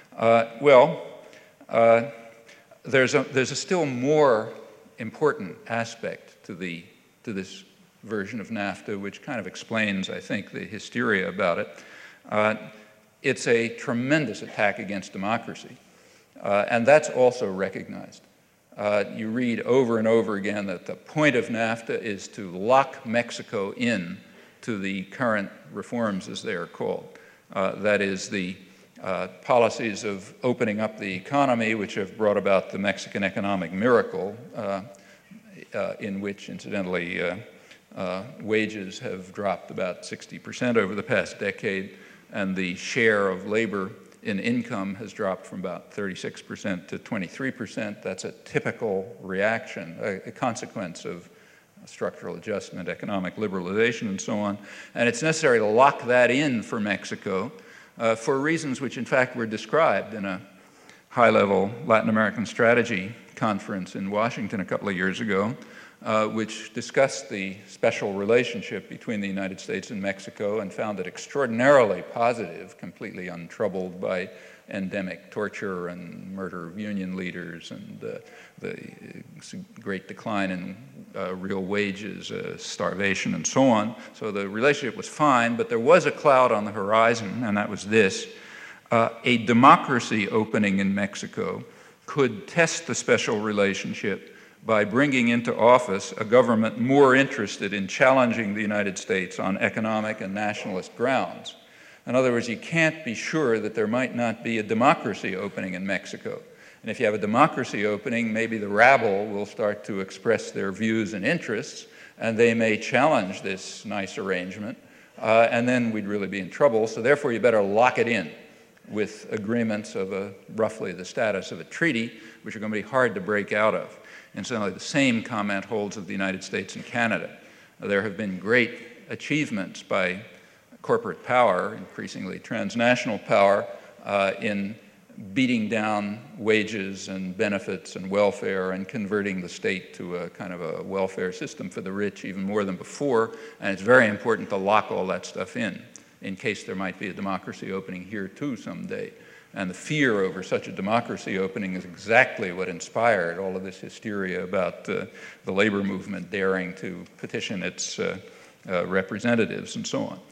Well, there's a still more important aspect to this version of NAFTA, which kind of explains, I think, the hysteria about it. It's a tremendous attack against democracy, and that's also recognized. You read over and over again that the point of NAFTA is to lock Mexico in to the current reforms, as they are called. That is, the policies of opening up the economy, which have brought about the Mexican economic miracle, in which, incidentally, wages have dropped about 60% over the past decade, and the share of labor in income has dropped from about 36% to 23%. That's a typical reaction, a consequence of structural adjustment, economic liberalization, and so on. And it's necessary to lock that in for Mexico for reasons which, in fact, were described in a high-level Latin American strategy conference in Washington a couple of years ago, which discussed the special relationship between the United States and Mexico and found it extraordinarily positive, completely untroubled by endemic torture and murder of union leaders and the great decline in real wages, starvation, and so on. So the relationship was fine, but there was a cloud on the horizon, and that was this. A democracy opening in Mexico could test the special relationship by bringing into office a government more interested in challenging the United States on economic and nationalist grounds. In other words, you can't be sure that there might not be a democracy opening in Mexico. And if you have a democracy opening, maybe the rabble will start to express their views and interests, and they may challenge this nice arrangement, and then we'd really be in trouble. So therefore, you better lock it in with agreements of roughly the status of a treaty, which are going to be hard to break out of. Incidentally, the same comment holds of the United States and Canada. There have been great achievements by corporate power, increasingly transnational power, in beating down wages and benefits and welfare and converting the state to a kind of a welfare system for the rich even more than before. And it's very important to lock all that stuff in case there might be a democracy opening here too someday. And the fear over such a democracy opening is exactly what inspired all of this hysteria about the labor movement daring to petition its representatives and so on.